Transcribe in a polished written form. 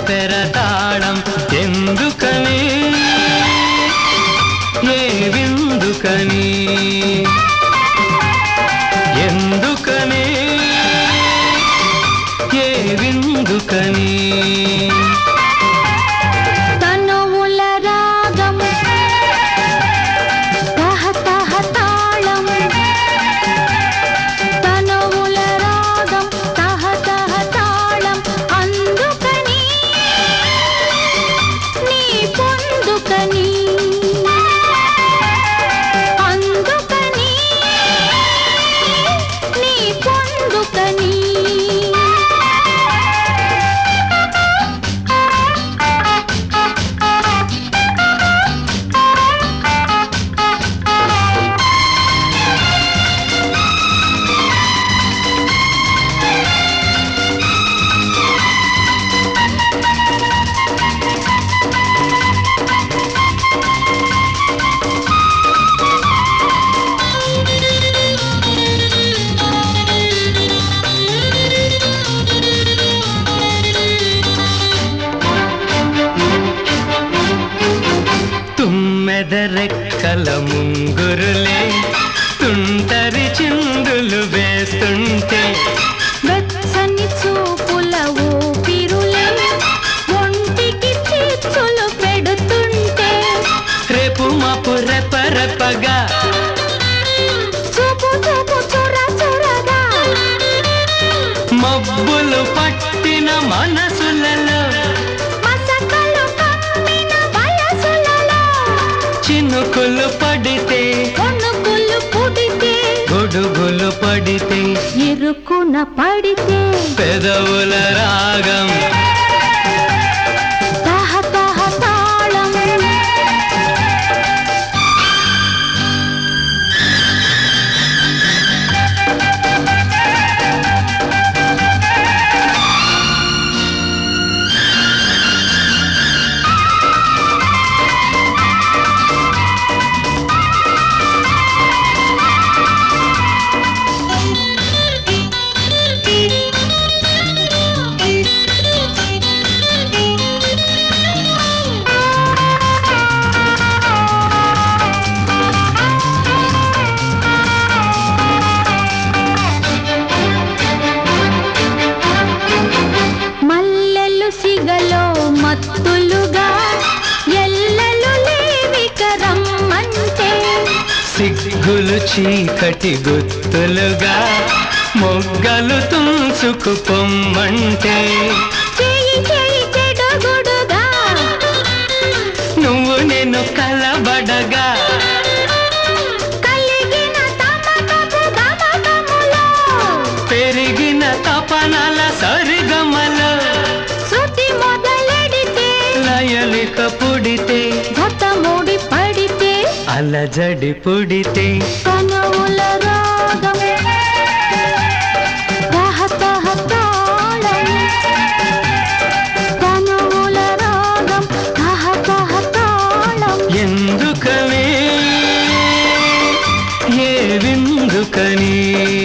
పెరతాళం ఎందుకని ఏ విందుకని ఎందుకని ఏ విందుకని తనువుల రాగం తహ తహ తాళం తనువుల రాగం తహ తహ తాళం అందుకని నీ పొందుకని అందుకని నీ పొందుకని తుమ్మెదరెక్కల ముంగురులే తుంటరి చిందులు వేస్తుంటే వెచ్చని చూపుల ఊపిరులే ఒంటికి చిచ్చులు పెడుతుంటే రేపు మాపు రెపరెపగా చూపు చూపు చుర చురగా మబ్బులు పట్టిన మనసులలో మసకలు కమ్మిన వయసులలో చినుకులు పడితే కొనుకులు పుడితే గొడుగులు పడితే ఇరుకున పడితే పెదవుల రాగం తహ తహ తాళం మల్లెలు సిగలో మత్తులుగా ఎల్లలు లేవిక రమ్మంటే సిగ్గులు చీకటి గుత్తులుగా మొగ్గలు తుంచుకు పొమ్మంటే చేయి చేయి చెడగొడుగా నువ్వు నేను కలబడగా కలిగిన తమకపు గమకములో పెరిగిన తపనల సరిగమలో శృతి మొదలెడితే లయలిక పుడితే భత ముడి పడితే అలజడి పుడితే కనువుల రాగం తహ తహ తాళం కనువుల రాగం తహ తహ తాళం ఎందుకని ఏ విందుకని